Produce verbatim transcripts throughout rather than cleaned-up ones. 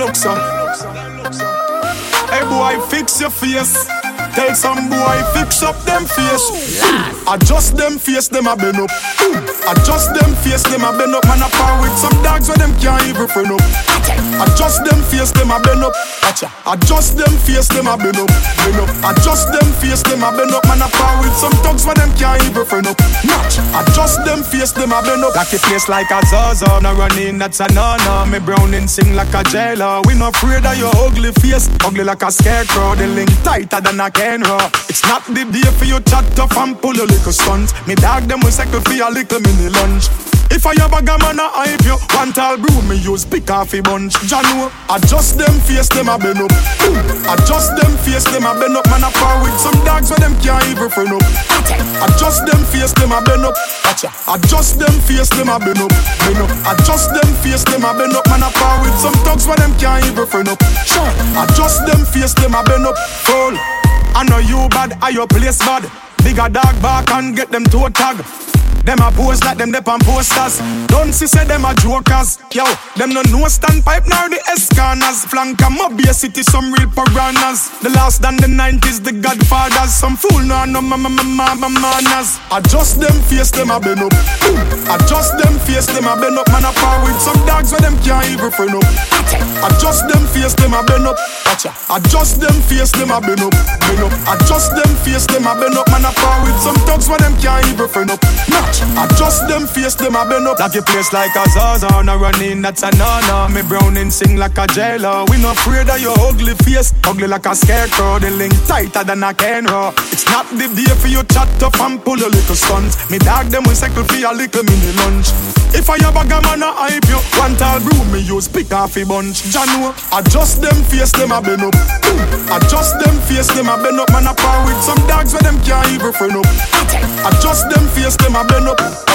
look so. Hey boy, fix your face. Tell some boy, fix up them face. Adjust them face, them a bend up. Adjust them face, them a bend up. Man a par with some dogs where them can't even friend up. Adjust them face, them a bend up. Adjust them face, them a bend up. Bend up. Adjust them face, them a bend up. Man a par with some dogs where them can't even friend up. Notch. Adjust them face, them a bend up. Like a face like a Zaza, no running, that's a no-no. Me Browning sing like a jailer. We not afraid of your ugly face, ugly like a scarecrow. The link tighter than a Kenra. It's not the day for you chat tough and pull a little stunt. Me dog them will cycle for a little mini lunch. If I have a gammon a hype you, one tall brew me use pick off a bunch. Jano, adjust them face, them a bend up. Adjust them face, them a bend up. Man a par with some dogs where them can't even friend up. Adjust them face, them a bend up. Adjust them face, them a bend up. Bend up. Adjust them face, them a bend up. Man a par with some dogs where them can't even friend up. Adjust them face, them a bend up. Full. I know you bad, I your place bad. Bigger dog back and get them toe tag. Them a pose like them dep on posters. Don't see say them a jokers. Yo, them no no standpipe nor the escaners. Flank em up, be a city, some real piranhas. The last than the nineties, the godfathers. Some fool no no ma ma ma ma ma manners. Adjust them face, them a bend up. Adjust them face, them a bend up. Man a par with some dogs where them can't even friend up. Adjust them face, them a bend up. Adjust them face, them a bend up. Bend up. Adjust them face, them a bend up. Man a par with some dogs where them can't even friend up. Adjust them face, them a bend up. Like a place like a Zaza, no running, that's a no-no. Me Browning sing like a jailer. We not afraid of your ugly face, ugly like a scarecrow. The link tighter than a Kenra. It's not the day for you chat tough and pull a little stunt. Me dog them will cycle for a little mini lunch. If I have a gammon a hype you, one tall brew me use pick off a bunch. Jano, adjust them face, them a bend up. Adjust them face, them a bend up. Man a par with some dogs where them can't even friend up. Adjust them face, them a bend up.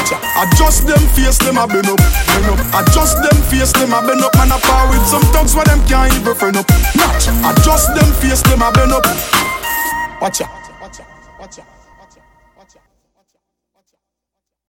Adjust them face, them a bend up. Bend up. Adjust them face, them a bend up. Man a par with some dogs where them can't even friend up. Notch. Adjust them face, them a bend up. Watcha.